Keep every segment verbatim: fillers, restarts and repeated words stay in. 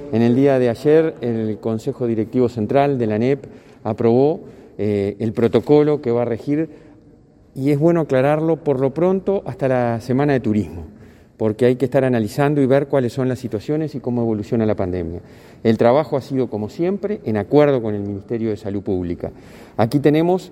En el día de ayer, el Consejo Directivo Central de la A N E P aprobó eh, el protocolo que va a regir, y es bueno aclararlo por lo pronto hasta la Semana de Turismo, porque hay que estar analizando y ver cuáles son las situaciones y cómo evoluciona la pandemia. El trabajo ha sido, como siempre, en acuerdo con el Ministerio de Salud Pública. Aquí tenemos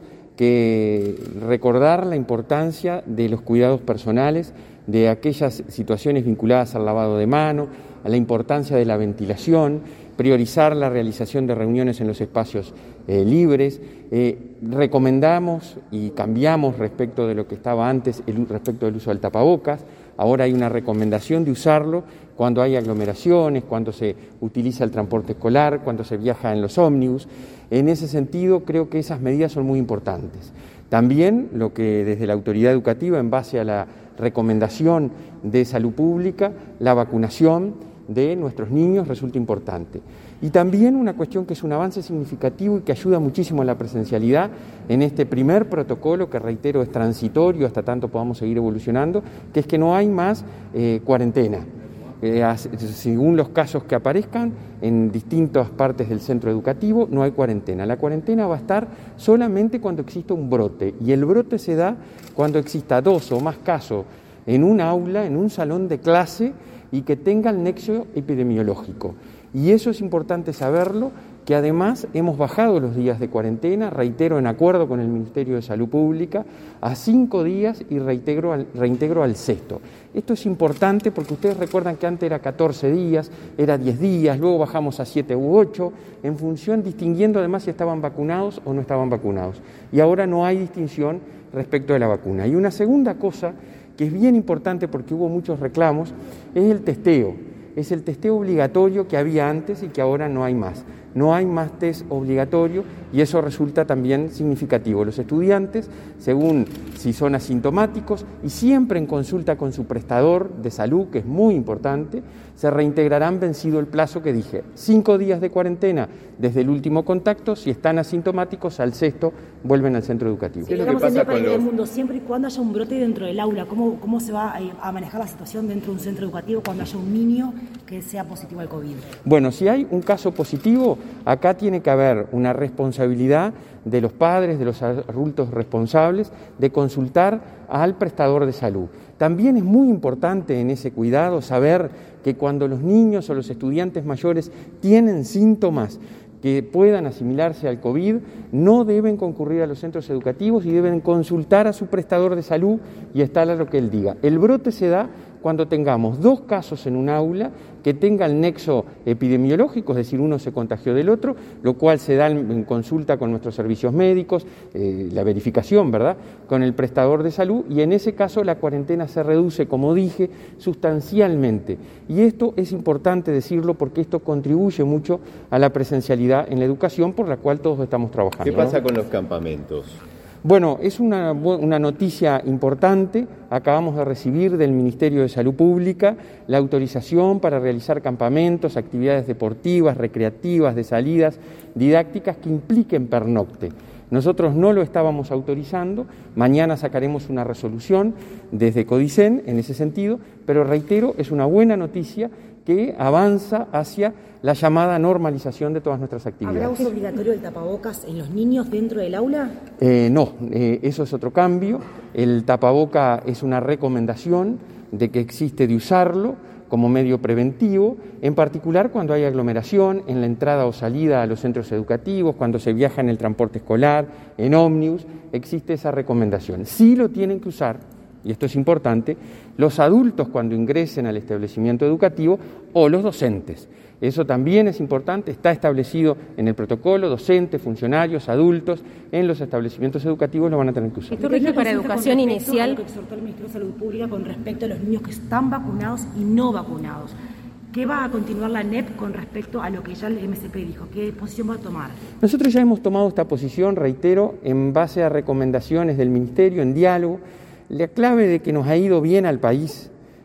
que recordar la importancia de los cuidados personales, de aquellas situaciones vinculadas al lavado de manos, a la importancia de la ventilación, priorizar la realización de reuniones en los espacios eh, libres. Eh, recomendamos y cambiamos respecto de lo que estaba antes, el, respecto del uso del tapabocas. Ahora hay una recomendación de usarlo cuando hay aglomeraciones, cuando se utiliza el transporte escolar, cuando se viaja en los ómnibus. En ese sentido, creo que esas medidas son muy importantes. También lo que desde la autoridad educativa, en base a la recomendación de salud pública, la vacunación de nuestros niños resulta importante. Y también una cuestión que es un avance significativo y que ayuda muchísimo a la presencialidad en este primer protocolo, que reitero es transitorio hasta tanto podamos seguir evolucionando, que es que no hay más eh, cuarentena. Eh, según los casos que aparezcan en distintas partes del centro educativo, no hay cuarentena. La cuarentena va a estar solamente cuando exista un brote, y el brote se da cuando exista dos o más casos en un aula, en un salón de clase, y que tenga el nexo epidemiológico. Y eso es importante saberlo, que además hemos bajado los días de cuarentena, reitero, en acuerdo con el Ministerio de Salud Pública, a cinco días y reintegro al, reintegro al sexto. Esto es importante porque ustedes recuerdan que antes era catorce días, era diez días, luego bajamos a siete u ocho, en función, distinguiendo además si estaban vacunados o no estaban vacunados. Y ahora no hay distinción respecto de la vacuna. Y una segunda cosa que es bien importante, porque hubo muchos reclamos, es el testeo. Es el testeo obligatorio que había antes y que ahora no hay más. No hay más test obligatorio, y eso resulta también significativo. Los estudiantes, según si son asintomáticos y siempre en consulta con su prestador de salud, que es muy importante, se reintegrarán vencido el plazo que dije. Cinco días de cuarentena desde el último contacto. Si están asintomáticos, al sexto vuelven al centro educativo. Sí, ¿qué es lo que pasa con los... del mundo, siempre y cuando haya un brote dentro del aula? ¿Cómo, cómo se va a manejar la situación dentro de un centro educativo cuando haya un niño que sea positivo al COVID? Bueno, si hay un caso positivo, acá tiene que haber una responsabilidad de los padres, de los adultos responsables, de consultar al prestador de salud. También es muy importante en ese cuidado saber que cuando los niños o los estudiantes mayores tienen síntomas que puedan asimilarse al COVID, no deben concurrir a los centros educativos y deben consultar a su prestador de salud y estar a lo que él diga. El brote se da cuando tengamos dos casos en un aula que tengan el nexo epidemiológico, es decir, uno se contagió del otro, lo cual se da en, en consulta con nuestros servicios médicos, eh, la verificación, ¿verdad?, con el prestador de salud, y en ese caso la cuarentena se reduce, como dije, sustancialmente. Y esto es importante decirlo porque esto contribuye mucho a la presencialidad en la educación, por la cual todos estamos trabajando. ¿Qué pasa, ¿no?, con los campamentos? Bueno, es una, una noticia importante. Acabamos de recibir del Ministerio de Salud Pública la autorización para realizar campamentos, actividades deportivas, recreativas, de salidas didácticas que impliquen pernocte. Nosotros no lo estábamos autorizando, mañana sacaremos una resolución desde Codicen en ese sentido, pero reitero, es una buena noticia que avanza hacia la llamada normalización de todas nuestras actividades. ¿Habrá uso obligatorio del tapabocas en los niños dentro del aula? Eh, no, eh, eso es otro cambio. El tapaboca es una recomendación de que existe de usarlo como medio preventivo, en particular cuando hay aglomeración en la entrada o salida a los centros educativos, cuando se viaja en el transporte escolar, en ómnibus, existe esa recomendación. Sí lo tienen que usar, y esto es importante, los adultos cuando ingresen al establecimiento educativo o los docentes. Eso también es importante, está establecido en el protocolo, docentes, funcionarios, adultos, en los establecimientos educativos lo van a tener que usar. Esto rige para educación inicial. Lo que exhortó el Ministerio de Salud Pública con respecto a los niños que están vacunados y no vacunados. ¿Qué va a continuar la A N E P con respecto a lo que ya el M C P dijo? ¿Qué posición va a tomar? Nosotros ya hemos tomado esta posición, reitero, en base a recomendaciones del Ministerio, en diálogo. La clave de que nos ha ido bien al país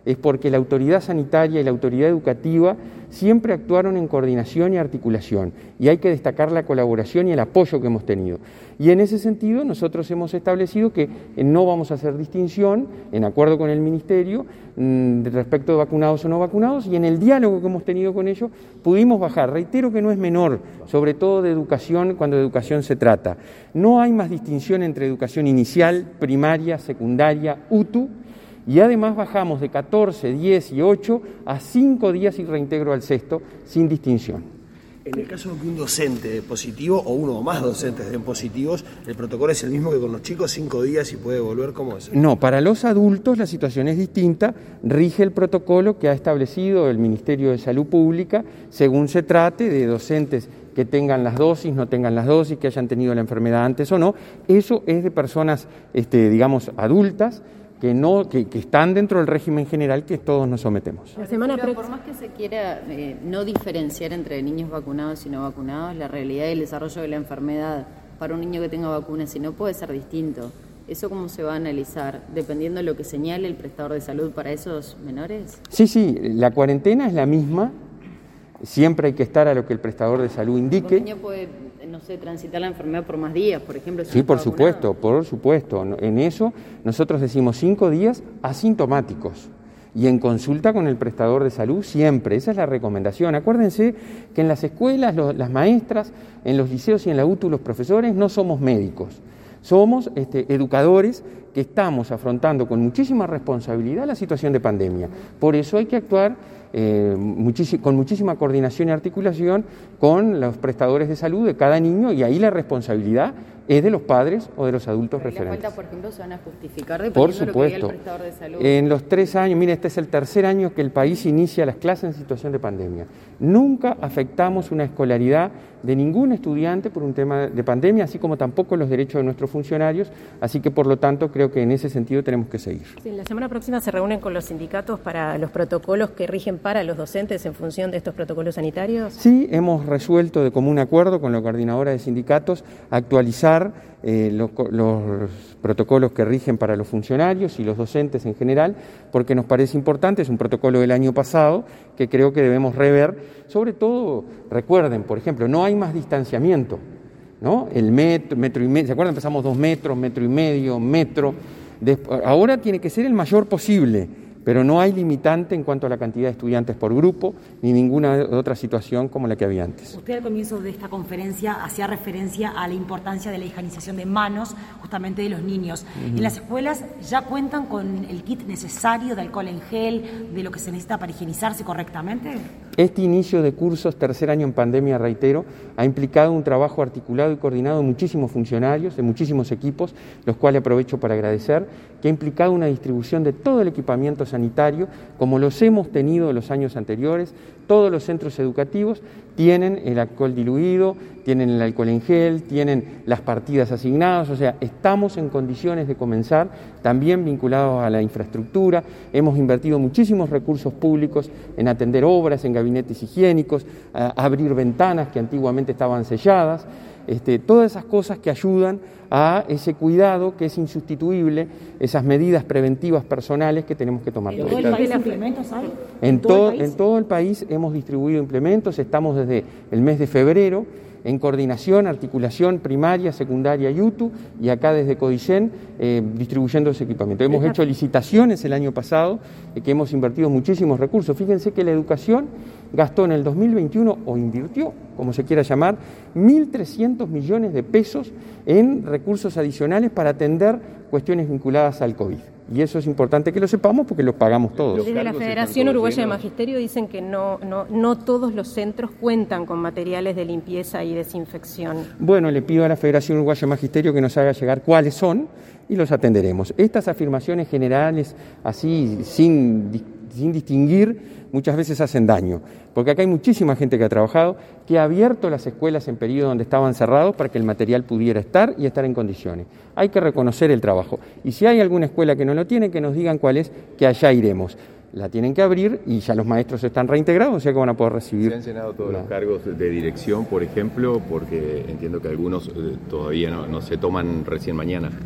es porque la autoridad sanitaria y la autoridad educativa siempre actuaron en coordinación y articulación, y hay que destacar la colaboración y el apoyo que hemos tenido. Y en ese sentido nosotros hemos establecido que no vamos a hacer distinción, en acuerdo con el Ministerio, respecto de vacunados o no vacunados, y en el diálogo que hemos tenido con ellos pudimos bajar. Reitero que no es menor, sobre todo de educación, cuando de educación se trata. No hay más distinción entre educación inicial, primaria, secundaria, U T U, y además bajamos de catorce, diez y ocho a cinco días y reintegro al sexto sin distinción. En el caso de que un docente dé positivo o uno o más docentes den positivos, ¿el protocolo es el mismo que con los chicos, cinco días y puede volver? ¿Cómo es? No, para los adultos la situación es distinta, rige el protocolo que ha establecido el Ministerio de Salud Pública según se trate de docentes que tengan las dosis, no tengan las dosis, que hayan tenido la enfermedad antes o no. Eso es de personas, este, digamos, adultas, que no que, que están dentro del régimen general que todos nos sometemos. La semana Pero por más que se quiera eh, no diferenciar entre niños vacunados y no vacunados, la realidad y el desarrollo de la enfermedad para un niño que tenga vacunas y no puede ser distinto. ¿Eso cómo se va a analizar? ¿Dependiendo de lo que señale el prestador de salud para esos menores? Sí, sí, la cuarentena es la misma, siempre hay que estar a lo que el prestador de salud indique. ¿Un niño puede, no sé, transitar la enfermedad por más días, por ejemplo? Si sí, no por está supuesto, vacunado? por supuesto. En eso nosotros decimos cinco días asintomáticos y en consulta con el prestador de salud siempre. Esa es la recomendación. Acuérdense que en las escuelas, los, las maestras, en los liceos y en la U T U los profesores no somos médicos. Somos este, educadores que estamos afrontando con muchísima responsabilidad la situación de pandemia. Por eso hay que actuar eh, muchis- con muchísima coordinación y articulación con los prestadores de salud de cada niño, y ahí la responsabilidad es de los padres o de los adultos Pero referentes. la falta, por ejemplo, se van a justificar Por dependiendo de lo que diga supuesto. el prestador de salud. En los tres años, mire, este es el tercer año que el país inicia las clases en situación de pandemia. Nunca afectamos una escolaridad de ningún estudiante por un tema de pandemia, así como tampoco los derechos de nuestros funcionarios, así que por lo tanto creo que en ese sentido tenemos que seguir. Sí, la semana próxima se reúnen con los sindicatos para los protocolos que rigen para los docentes en función de estos protocolos sanitarios. Sí, hemos resuelto de común acuerdo con la coordinadora de sindicatos actualizar eh, los, los protocolos que rigen para los funcionarios y los docentes en general, porque nos parece importante, es un protocolo del año pasado que creo que debemos rever. Sobre todo, recuerden, por ejemplo, no hay más distanciamiento, ¿no? El metro, metro y medio, ¿se acuerdan? Empezamos dos metros, metro y medio, metro. Después, ahora tiene que ser el mayor posible, pero no hay limitante en cuanto a la cantidad de estudiantes por grupo, ni ninguna otra situación como la que había antes. Usted al comienzo de esta conferencia hacía referencia a la importancia de la higienización de manos justamente de los niños. Uh-huh. ¿En las escuelas ya cuentan con el kit necesario de alcohol en gel, de lo que se necesita para higienizarse correctamente? Este inicio de cursos, tercer año en pandemia, reitero, ha implicado un trabajo articulado y coordinado de muchísimos funcionarios, de muchísimos equipos, los cuales aprovecho para agradecer, que ha implicado una distribución de todo el equipamiento sanitario, como los hemos tenido en los años anteriores. Todos los centros educativos tienen el alcohol diluido, tienen el alcohol en gel, tienen las partidas asignadas, o sea, estamos en condiciones de comenzar, también vinculados a la infraestructura. Hemos invertido muchísimos recursos públicos en atender obras, en gabinetes higiénicos, a abrir ventanas que antiguamente estaban selladas, este, todas esas cosas que ayudan a ese cuidado que es insustituible, esas medidas preventivas personales que tenemos que tomar. ¿En todo el país implementos hay? En, todo, en todo el país hemos distribuido implementos, estamos desde el mes de febrero en coordinación, articulación primaria, secundaria y U T U, y acá desde Codicen eh, distribuyendo ese equipamiento. Hemos hecho licitaciones el año pasado, eh, que hemos invertido muchísimos recursos. Fíjense que la educación gastó en el dos mil veintiuno, o invirtió, como se quiera llamar, mil trescientos millones de pesos en recursos adicionales para atender cuestiones vinculadas al COVID. Y eso es importante que lo sepamos porque lo pagamos todos. Desde la Federación Uruguaya de Magisterio dicen que no, no, no todos los centros cuentan con materiales de limpieza y desinfección. Bueno, le pido a la Federación Uruguaya de Magisterio que nos haga llegar cuáles son y los atenderemos. Estas afirmaciones generales, así, sin, sin distinguir, muchas veces hacen daño, porque acá hay muchísima gente que ha trabajado, que ha abierto las escuelas en periodo donde estaban cerrados para que el material pudiera estar y estar en condiciones. Hay que reconocer el trabajo. Y si hay alguna escuela que no lo tiene, que nos digan cuál es, que allá iremos. La tienen que abrir y ya los maestros están reintegrados, o sea que van a poder recibir. ¿Se han llenado todos la... los cargos de dirección, por ejemplo? Porque entiendo que algunos eh, todavía no, no se toman recién mañana.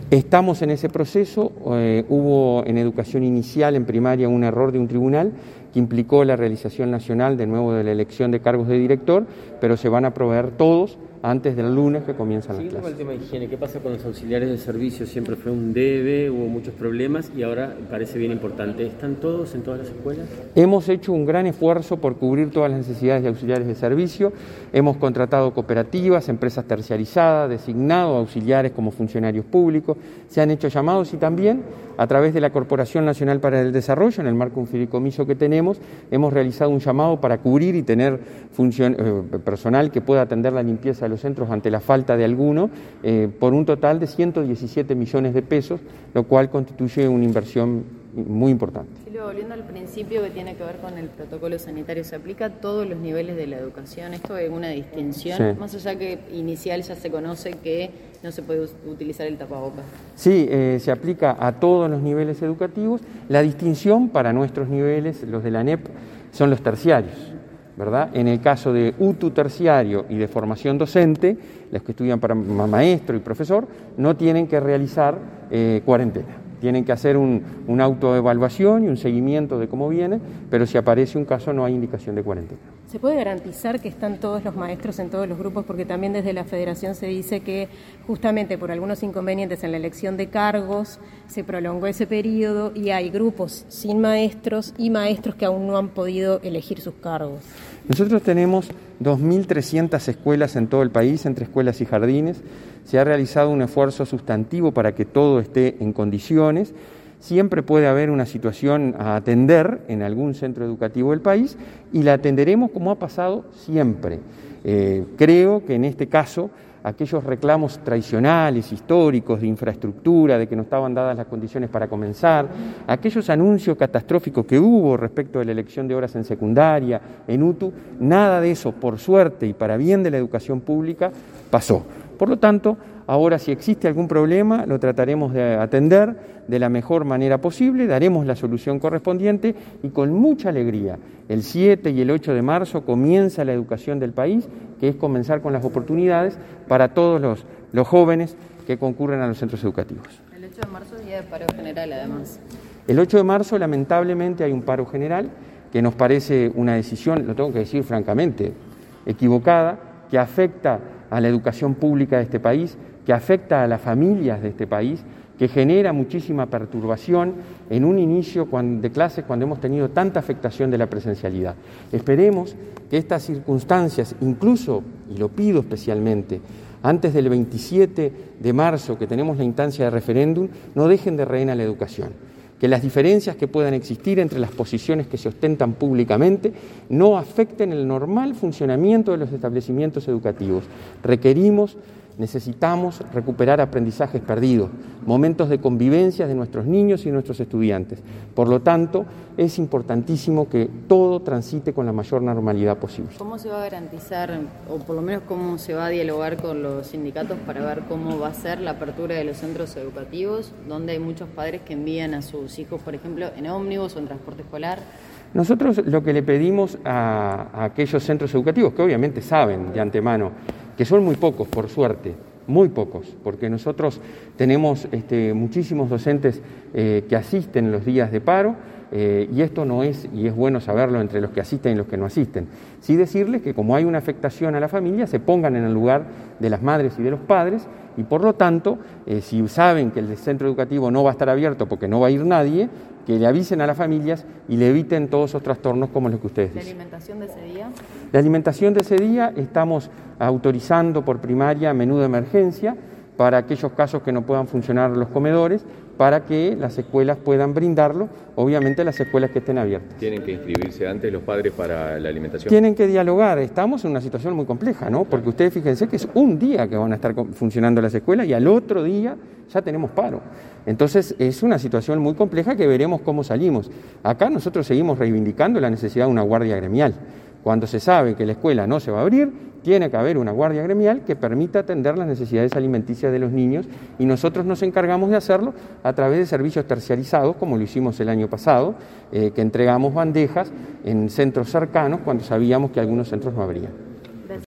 Estamos en ese proceso, eh, hubo en educación inicial, en primaria, un error de un tribunal que implicó la realización nacional de nuevo de la elección de cargos de director, pero se van a proveer todos antes del lunes que comienzan las clases. Con el tema de higiene, ¿qué pasa con los auxiliares de servicio? Siempre fue un debe, hubo muchos problemas y ahora parece bien importante. ¿Están todos en todas las escuelas? Hemos hecho un gran esfuerzo por cubrir todas las necesidades de auxiliares de servicio. Hemos contratado cooperativas, empresas terciarizadas, designado auxiliares como funcionarios públicos. Se han hecho llamados y también a través de la Corporación Nacional para el Desarrollo, en el marco de un fideicomiso que tenemos, hemos realizado un llamado para cubrir y tener función, eh, personal que pueda atender la limpieza de los centros ante la falta de alguno, eh, por un total de ciento diecisiete millones de pesos, lo cual constituye una inversión muy importante. Silvia, volviendo al principio que tiene que ver con el protocolo sanitario, ¿se aplica a todos los niveles de la educación? ¿Esto hay alguna distinción? Sí. Más allá que inicial ya se conoce que no se puede utilizar el tapabocas. Sí, eh, se aplica a todos los niveles educativos. La distinción para nuestros niveles, los de la N E P, son los terciarios, ¿verdad? En el caso de U T U terciario y de formación docente, los que estudian para maestro y profesor, no tienen que realizar eh, cuarentena. Tienen que hacer un, una autoevaluación y un seguimiento de cómo viene, pero si aparece un caso no hay indicación de cuarentena. ¿Se puede garantizar que están todos los maestros en todos los grupos? Porque también desde la Federación se dice que justamente por algunos inconvenientes en la elección de cargos se prolongó ese periodo y hay grupos sin maestros y maestros que aún no han podido elegir sus cargos. Nosotros tenemos dos mil trescientas escuelas en todo el país, entre escuelas y jardines. Se ha realizado un esfuerzo sustantivo para que todo esté en condiciones. Siempre puede haber una situación a atender en algún centro educativo del país y la atenderemos como ha pasado siempre. Eh, creo que en este caso aquellos reclamos tradicionales, históricos, de infraestructura, de que no estaban dadas las condiciones para comenzar, aquellos anuncios catastróficos que hubo respecto de la elección de horas en secundaria, en U T U, nada de eso, por suerte y para bien de la educación pública, pasó. Por lo tanto, ahora si existe algún problema, lo trataremos de atender de la mejor manera posible, daremos la solución correspondiente y con mucha alegría. El siete y el ocho de marzo comienza la educación del país, que es comenzar con las oportunidades para todos los, los jóvenes que concurren a los centros educativos. El ocho de marzo es día de paro general, además. El ocho de marzo, lamentablemente, hay un paro general que nos parece una decisión, lo tengo que decir francamente, equivocada, que afecta a la educación pública de este país, que afecta a las familias de este país, que genera muchísima perturbación en un inicio de clases cuando hemos tenido tanta afectación de la presencialidad. Esperemos que estas circunstancias, incluso, y lo pido especialmente, antes del veintisiete de marzo, que tenemos la instancia de referéndum, no dejen de rehén a la educación. Que las diferencias que puedan existir entre las posiciones que se ostentan públicamente no afecten el normal funcionamiento de los establecimientos educativos. Requerimos, necesitamos recuperar aprendizajes perdidos, momentos de convivencia de nuestros niños y nuestros estudiantes. Por lo tanto, es importantísimo que todo transite con la mayor normalidad posible. ¿Cómo se va a garantizar, o por lo menos cómo se va a dialogar con los sindicatos para ver cómo va a ser la apertura de los centros educativos, donde hay muchos padres que envían a sus hijos, por ejemplo, en ómnibus o en transporte escolar? Nosotros lo que le pedimos a, a aquellos centros educativos, que obviamente saben de antemano, que son muy pocos, por suerte, muy pocos, porque nosotros tenemos este, muchísimos docentes eh, que asisten en los días de paro, eh, y esto no es, y es bueno saberlo entre los que asisten y los que no asisten. Sí decirles que como hay una afectación a la familia, se pongan en el lugar de las madres y de los padres, y por lo tanto, eh, si saben que el centro educativo no va a estar abierto porque no va a ir nadie, que le avisen a las familias y le eviten todos esos trastornos como los que ustedes dicen. ¿La alimentación de ese día? La alimentación de ese día estamos autorizando por primaria menú de emergencia para aquellos casos que no puedan funcionar los comedores, para que las escuelas puedan brindarlo, obviamente las escuelas que estén abiertas. ¿Tienen que inscribirse antes los padres para la alimentación? Tienen que dialogar, estamos en una situación muy compleja, ¿no? Porque ustedes fíjense que es un día que van a estar funcionando las escuelas y al otro día ya tenemos paro. Entonces es una situación muy compleja que veremos cómo salimos. Acá nosotros seguimos reivindicando la necesidad de una guardia gremial. Cuando se sabe que la escuela no se va a abrir, tiene que haber una guardia gremial que permita atender las necesidades alimenticias de los niños y nosotros nos encargamos de hacerlo a través de servicios terciarizados, como lo hicimos el año pasado, eh, que entregamos bandejas en centros cercanos cuando sabíamos que algunos centros no abrían.